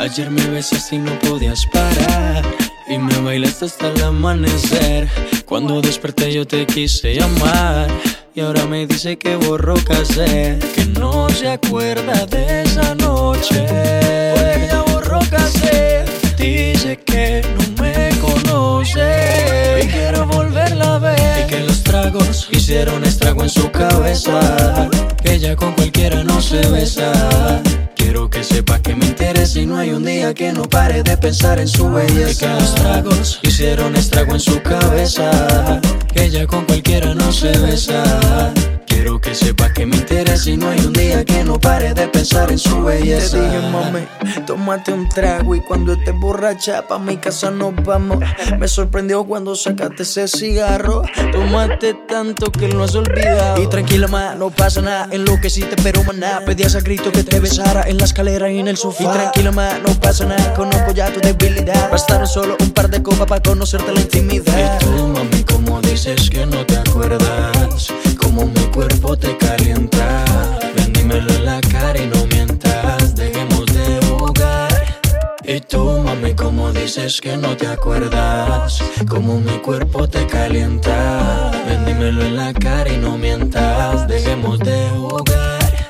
Ayer me besaste y no podías parar, y me bailaste hasta el amanecer. Cuando desperté yo te quise llamar, y ahora me dice que borró casé, que no se acuerda de esa noche. Porque ya borró casé, dice que no me conoce y quiero volverla a ver. Y que los tragos hicieron estrago en su cabeza, que ella con cualquiera no se besa. Quiero que sepa que me interesa y no hay un día que no pare de pensar en su belleza. Y que los tragos hicieron estrago en su cabeza, que ella con cualquiera no se besa. Quiero que sepa que me interesa y no hay un día que no pare de pensar en su belleza. Te dije, mami, tómate un trago y cuando estés borracha pa' mi casa nos vamos. Me sorprendió cuando sacaste ese cigarro. Tomaste tanto que lo has olvidado. Y tranquila, ma, no pasa nada. Enloqueciste pero maná, pedías a grito que te besara en la escalera y en el sofá. Y tranquila, ma, no pasa nada. Conozco ya tu debilidad. Bastaron solo un par de copas para conocerte la intimidad. Y tú, mami, como dices que no te acuerdas, como mi cuerpo te calienta. Ven, dímelo en la cara y no mientas, dejemos de jugar. Y tú, mami, como dices que no te acuerdas, como mi cuerpo te calienta. Ven, dímelo en la cara y no mientas, dejemos de jugar.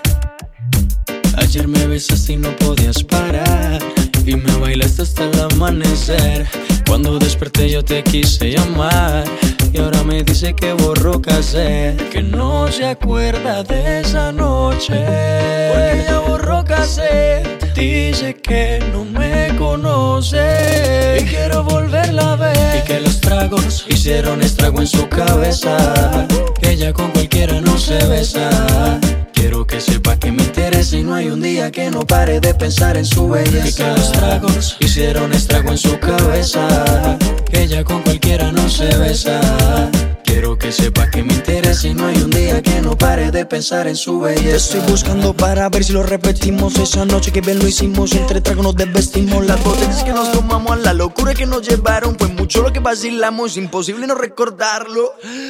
Ayer me besaste y no podías parar, y me bailaste hasta el amanecer. Cuando desperté yo te quise llamar, y ahora me dice que borró casé, que no se acuerda de esa noche. Porque ella borró casé, dice que no me conoce y quiero volverla a ver. Y que los tragos hicieron estrago en su cabeza, que ella con cualquiera no se besa. Quiero que sepa que me interesa y no hay un día que no pare de pensar en su belleza. Y que los tragos hicieron estrago en su cabeza, que ella con cualquiera no se besa. Quiero que sepa que me interesa y no hay un día que no pare de pensar en su belleza. Te estoy buscando para ver si lo repetimos. Esa noche que bien lo hicimos, entre tragos nos desvestimos. Las botellas que nos tomamos, la locura que nos llevaron, fue mucho lo que vacilamos, imposible no recordarlo.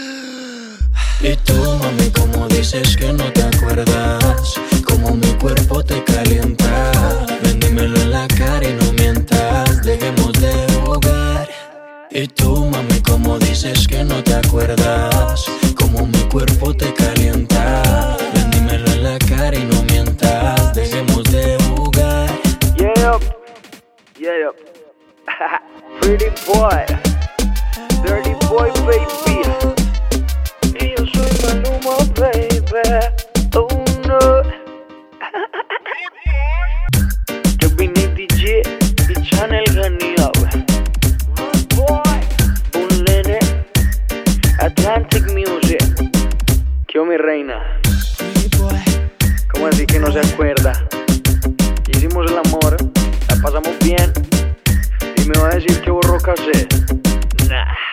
Y tú, mami, como dices que no te acuerdas, como mi cuerpo te calienta. Ven, dímelo en la cara y no mientas, dejemos de jugar. Y tú, mami, como dices que no te acuerdas, como mi cuerpo te calienta. Ven, dímelo en la cara y no mientas, dejemos de jugar. Yeah, yeah, pretty boy, dirty boy, baby. Y yo soy Maluma, baby. Oh no. Yo vine DJ y Channel ganía, good boy. Un nene, Atlantic Music. ¿Qué mi reina? ¿Cómo así que no se acuerda? Hicimos el amor, la pasamos bien, y me va a decir que borró casé. Nah.